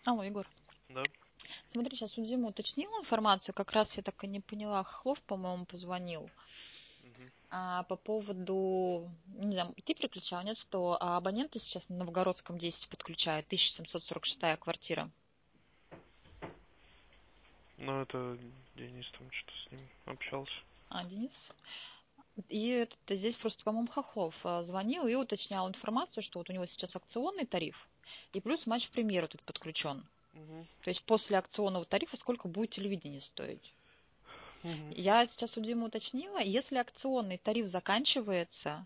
Алло, Егор. Да. Смотри, сейчас у Димы уточнила информацию, как раз я так и не поняла. Хохлов, по-моему, позвонил. Мгм. По поводу, не знаю, ты переключал, нет, что абоненты сейчас на Новгородском 10 подключают, 1746 квартира. Ну, это Денис там что-то с ним общался. Денис? И здесь просто, по-моему, Хохлов звонил и уточнял информацию, что вот у него сейчас акционный тариф, и плюс матч премьер тут подключен. Мгм. То есть после акционного тарифа сколько будет телевидение стоить? Мгм. Я сейчас у Димы уточнила, если акционный тариф заканчивается,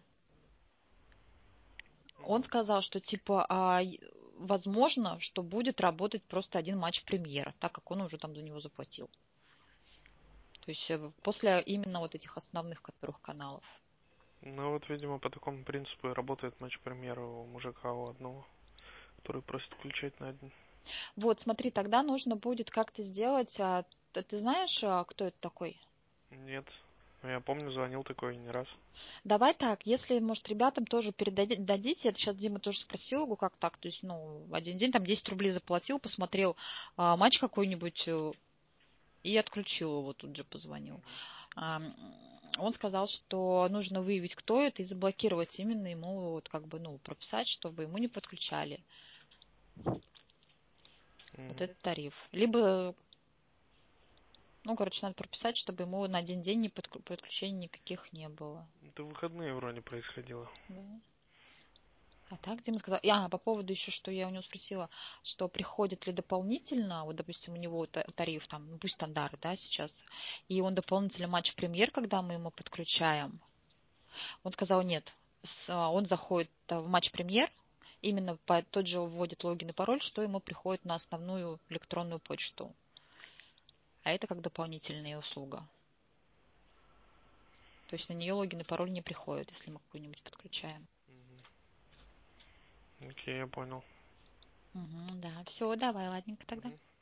он Мгм. сказал, что типа возможно, что будет работать просто один матч премьера, так как он уже там за него заплатил. То есть после именно вот этих основных которых каналов. Ну, вот, видимо, по такому принципу и работает матч премьера у мужика у одного, который просит включать на один. Вот, смотри, тогда нужно будет как-то сделать. Ты знаешь, кто это такой? Нет. Ну, я помню, звонил такой не раз. Давай так, если, может, ребятам тоже передадите, это сейчас Дима тоже спросил его, как так, то есть, ну, в один день там 10 рублей заплатил, посмотрел матч какой-нибудь и отключил его, тут же позвонил. Он сказал, что нужно выявить, кто это, и заблокировать именно ему, вот как бы, ну, прописать, чтобы ему не подключали вот Мгм. этот тариф. Либо, ну, короче, надо прописать, чтобы ему на один день подключений никаких не было. Это в выходные вроде происходило. Да. А так Дима сказал. По поводу еще, что я у него спросила, что приходит ли дополнительно, вот, допустим, у него тариф там, ну, пусть стандарт, да, сейчас, и он дополнительно матч премьер, когда мы ему подключаем. Он сказал нет. Он заходит в матч премьер, именно по тот же вводит логин и пароль, что ему приходит на основную электронную почту. А это как дополнительная услуга. То есть на нее логин и пароль не приходит, если мы какую-нибудь подключаем. Окей, я понял. Угу, да, все, давай, ладненько тогда. Мгм.